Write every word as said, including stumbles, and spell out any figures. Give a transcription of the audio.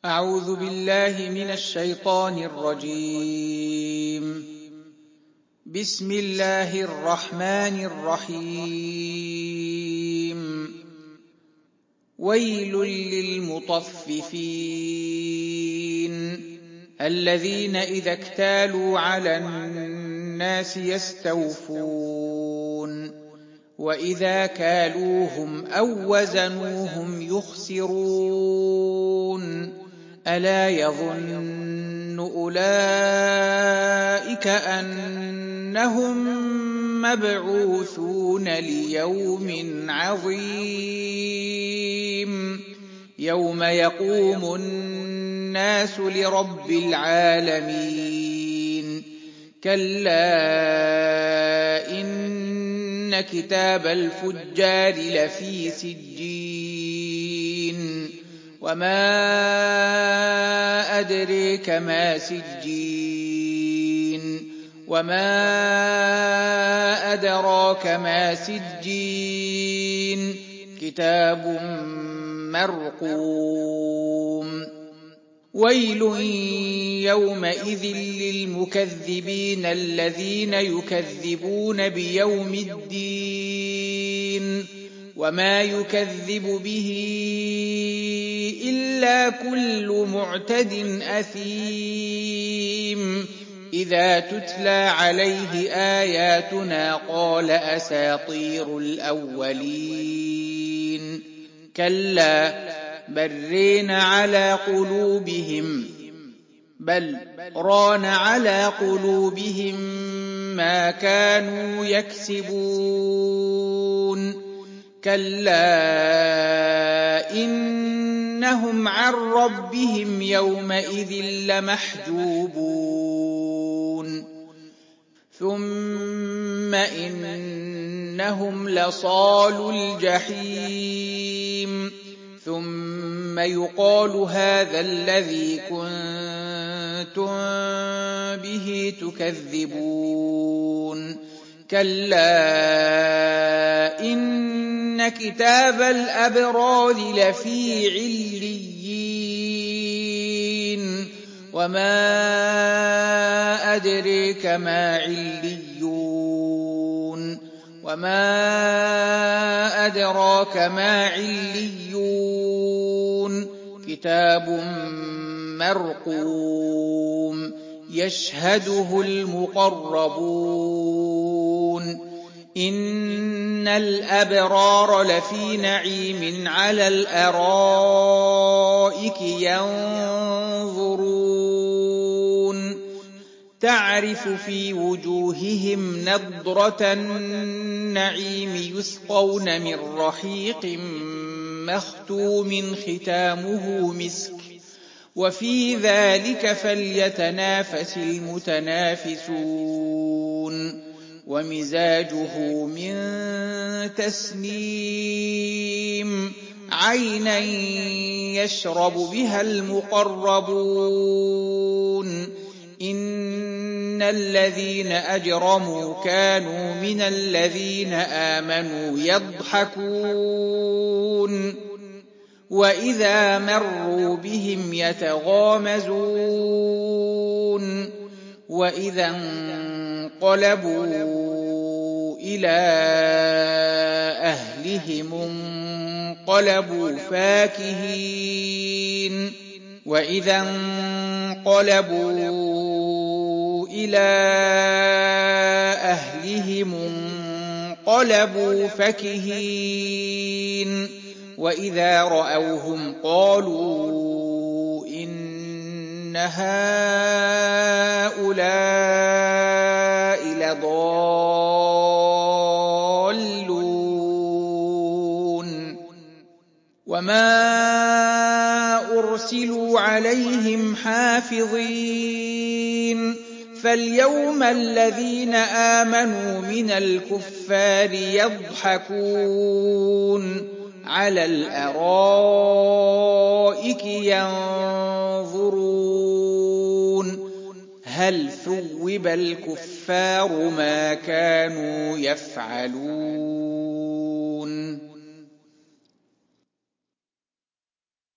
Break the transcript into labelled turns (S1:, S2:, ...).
S1: أعوذ بالله من الشيطان الرجيم. بسم الله الرحمن الرحيم. ويل للمطففين الذين إذا اكتالوا على الناس يستوفون وإذا كالوهم أو وزنوهم يخسرون ألا يظن أولئك أنهم مبعوثون ليوم عظيم يوم يقوم الناس لرب العالمين كلا إن كتاب الفجار لفي سجين وما أدريك ما سجين وما أدراك ما سجين كتاب مرقوم ويل يومئذ للمكذبين الذين يكذبون بيوم الدين وما يكذب به إلا كل معتد أثيم إذا تتلى عليه آياتنا قال أساطير الأولين كلا بل رين على قلوبهم بل ران على قلوبهم ما كانوا يكسبون كلا إنهم عن ربهم يومئذ لمحجوبون ثم إنهم لصالو الجحيم ثم يقال هذا الذي كنتم به تكذبون كلا إن كتاب الأبرار لفي عليين وما أدريك ما عليون وما أدراك ما عليون كتاب مرقوم يشهده المقربون إن الأبرار لفي نعيم على الأرائك ينظرون تعرف في وجوههم نضرة النعيم يسقون من رحيق مختوم ختامه مسك وفي ذلك فليتنافس المتنافسون ومزاجه من تسنيم عينا يشرب بها المقربون إن الذين أجرموا كانوا من الذين آمنوا يضحكون وإذا مروا بهم يتغامزون وإذا انقلبوا إلى أهلهم انقلبوا فاكهين وإذا انقلبوا إلى أهلهم انقلبوا فكهين وإذا رأوهم قالوا إن هؤلاء لضالون وما أرسلوا عليهم حافظين فاليوم الذين آمنوا من الكفار يضحكون على الأرائك ينظرون هل ثوب الكفار ما كانوا يفعلون